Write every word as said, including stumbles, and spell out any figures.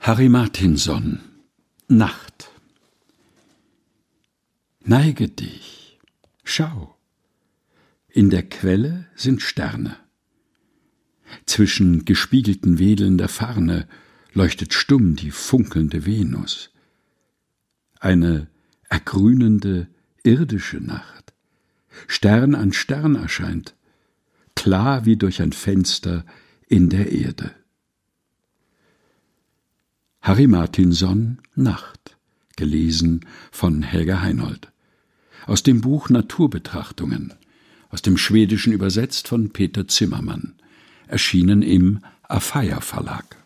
Harry Martinson, Nacht. Neige dich, schau, in der Quelle sind Sterne. Zwischen gespiegelten Wedeln der Farne leuchtet stumm die funkelnde Venus. Eine ergrünende irdische Nacht, Stern an Stern erscheint, klar wie durch ein Fenster in der Erde. Harry Martinson, Nacht, gelesen von Helga Heinold. Aus dem Buch Naturbetrachtungen, aus dem Schwedischen übersetzt von Peter Zimmermann, erschienen im Afeier Verlag.